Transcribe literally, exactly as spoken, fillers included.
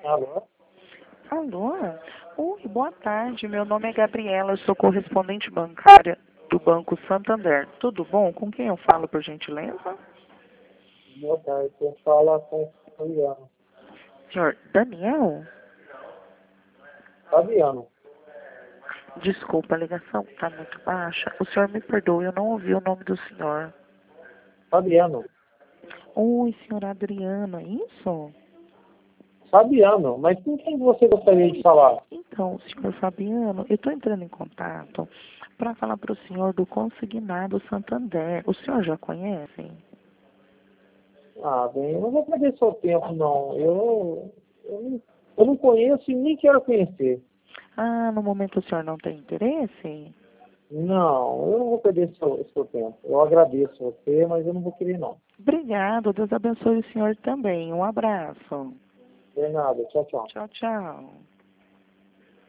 Alô? Alô? Oi, boa tarde. Meu nome é Gabriela, eu sou correspondente bancária do Banco Santander. Tudo bom? Com quem eu falo, por gentileza? Boa tarde. Quem fala com o Fabiano. Senhor Daniel? Fabiano. Desculpa, a ligação está muito baixa. O senhor me perdoe, eu não ouvi o nome do senhor. Fabiano. Oi, senhor Adriano, é isso? Fabiano, mas com quem você gostaria de falar? Então, senhor Fabiano, eu estou entrando em contato para falar para o senhor do Consignado Santander. O senhor já conhece? Ah, bem, eu não vou perder seu tempo, não. Eu, eu, não, eu não conheço e nem quero conhecer. Ah, no momento o senhor não tem interesse? Não, eu não vou perder seu, seu tempo. Eu agradeço você, mas eu não vou querer, não. Obrigado, Deus abençoe o senhor também. Um abraço. De nada. Tchau, tchau. Tchau, tchau.